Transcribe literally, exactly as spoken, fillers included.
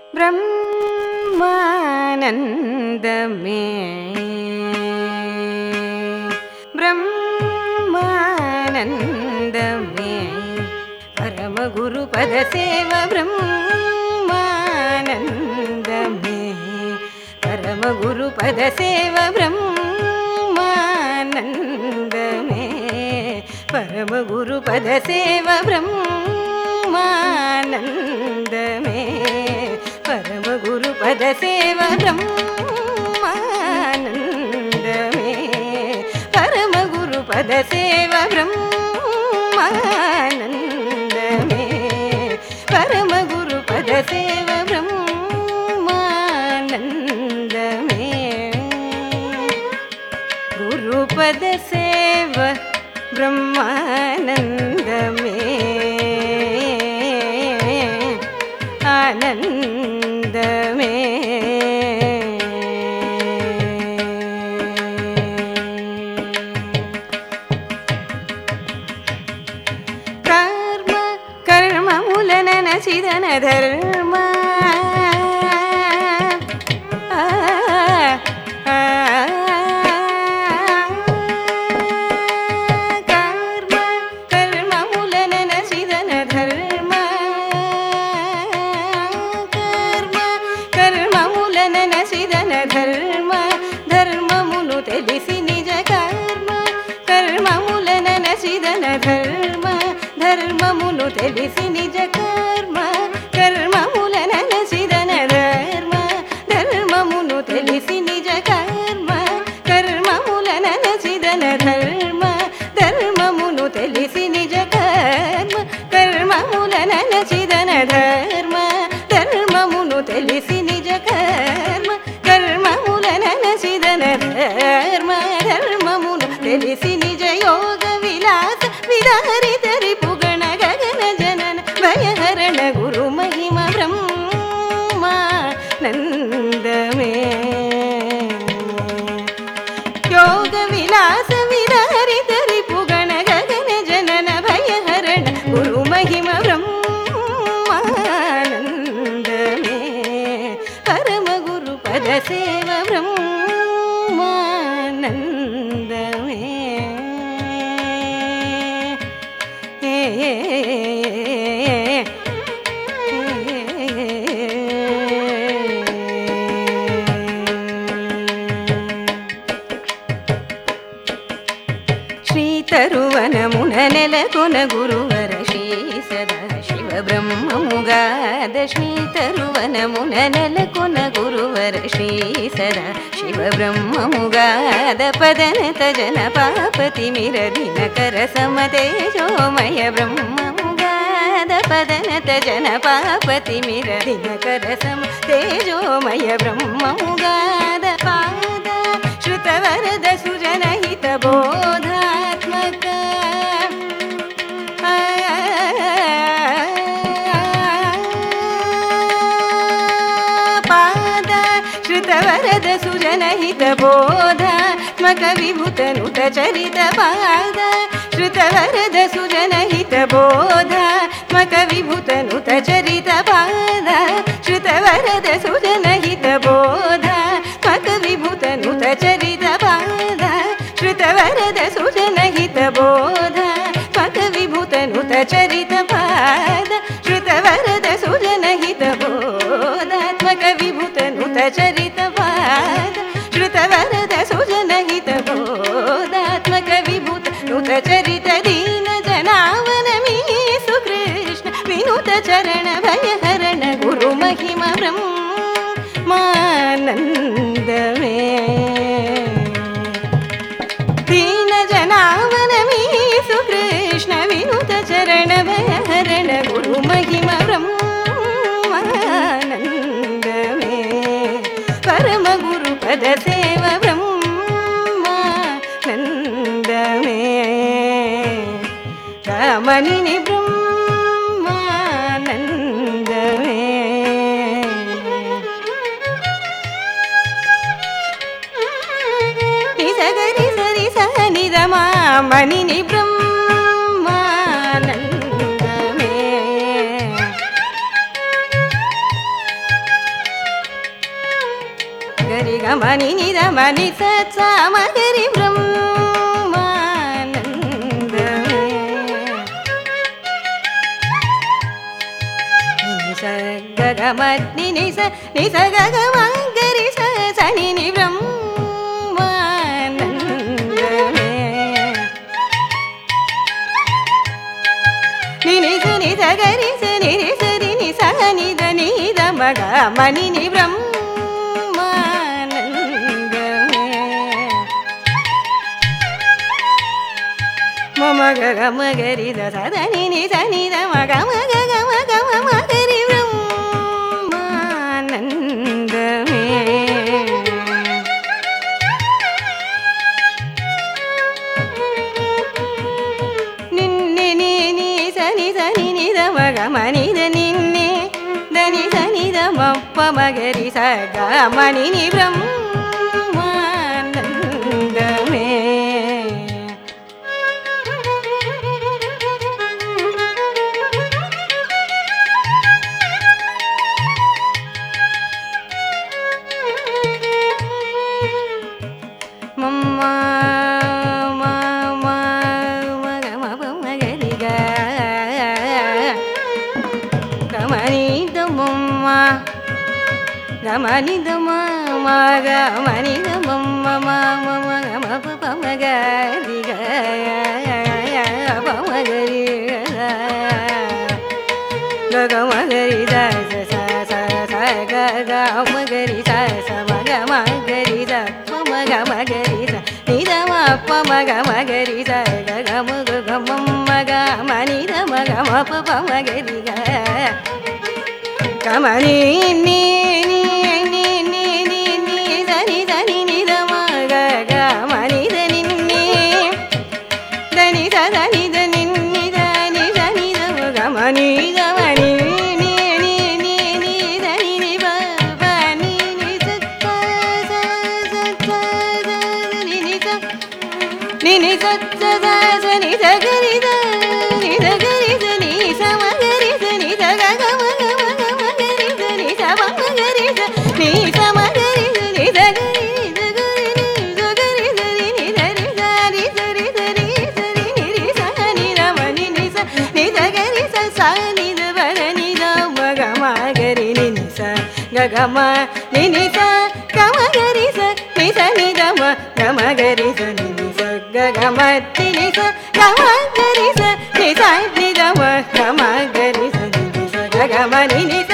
ब्रह्मानन्दमे ब्रह्मानन्दमे परमगुरुपदसेव ब्रह्मानन्दमे परमगुरुपदसेव ब्रह्मानन्दमे परमगुरुपदसेव ब्रह्मानन्दमे परमगुरुपदसेव ब्रह्मानन्दमे परमगुरुपदसेव ब्रह्मानन्दमे परमगुरुपदसेव ब्रह्मानन्दमे गुरुपदसेव ब्रह्मानन्दमे आनन्दमे कर्म कर्ममूलननचिदन धर्म ధర్మ ధర్మమును తెలిసి నిజ కర్మ కర్మములన నసిదన ధర్మ ధర్మమును తెలిసి నిజ కర్మ కర్మములన నసిదన ధర్మ ధర్మమును తెలిసి నిజ కర్మ కర్మములన నసిదన ధర్మ ధర్మమును తెలిసి నిజ కర్మ కర్మములన నసిదన ధర్మ ధర్మమును తెలిసి నిజ కర్మ కర్మములనసిదన ధర్మ ధర్మమును తెలిసి నిజ యోగ విలాస విదారితరి పుగణ గగన జనన భయహరణ గురు మహిమ బ్రహ్మానందమే యోగ విలాస విదారితరి పుగణ గగన జనన భయహరణ గురు మహిమ బ్రహ్మానందమే పరమగురుపదసేవ బ్రహ్మానందమే శ్రీతరువనమున నెలకొన గురువర శ్రీ సదాశివ బ్రహ్మముగాద శ్రీతరువనమున నెలకొన గురువర శ్రీ సదాశివ బ్రహ్మముగాద పదనత జన పాపతి మిరదినకర సమతేజోమయ బ్రహ్మముగాద పదనత జన పాపతి మిరదినకర సమ తేజోమయ బ్రహ్మముగాద పాద శ్రుతవరద సుజనహిత బోధాత్మక పాద శ్రుతవరద సుజనహిత బోధాత్మక విభూతనుత చరిత పాద శ్రుతవరద సుజనహిత బోధాత్మక విభూతనుత చరిత పాద శ్రుతవరద సుజనహిత బోధాత్మక విభూతనుత చరిత పాద శ్రుతవరద సుజనహిత బోధాత్మక విభూతనుత చరిత పాద శ్రుతవరద సుజనహిత బోధాత్మక విభూతనుత చరిత పాద శ్రుతవరద సుజనహిత బోధాత్మక విభూతనుత చరిత దీన జనావనమీ సుకృష్ణ వినుత చరణ భయహరణ గురు మహిమ బ్రహ్మానందమే దీన జనావనమీ సుకృష్ణ వినుత చరణ భయహరణ గురు మహిమ బ్రహ్మానందమే పరమ గురు పదసేవ బ్రహ్మానందమే రామనిని బ్రహ్మానందమే నిసగరి సరి సనిదమా మణిని బ్రహ్మానందమే மணி நித மணி சமகரி பிரம்மானந்தமே ககமத்னி நிச நிச ககமகரி சனி நி பிரம்மானந்தமே நினிச நிச கரி ச நிரி சரி நிச நித நித மக மணி நி பிரம்மானந்தமே மம ககமகரி த சத நினி ச நித மக மக கம கம மகரி பிரம்மானந்தமே நின்னி நீ நீ சனி சனி நித மக மனித நின்னே தனி சனி த மப்ப மகரி சக மணி நி பிரம்மானந்தமே மம்மா கமனித மாமா கமனித மம்ம மாம மம பமகரி பமகரி கமகரி த ச ச கமகரி த ச மக மகரி த மம கமகரி த நித மப்ப மகரி த கம கம கமனித மக மப பமகரி கமனி நீ நினி சத்த சனி சகரி சனி சகரி சனி சமகரி சனி சகம மகரி சனி சமகரி சனி சமகரி சனி சகரி சகரி சகரி சரி சரி சரி சரி சரி சரி நிரி சனி ரமணி நிச நிசகரி சனி தவரணி மக மகரி நினி ச கம நினி ச கமகரி ச நிச நிதம கமகரி சனி கமத்தி நிச கமகரி ச நிச நிதம கமகரி ச நிச கம நினி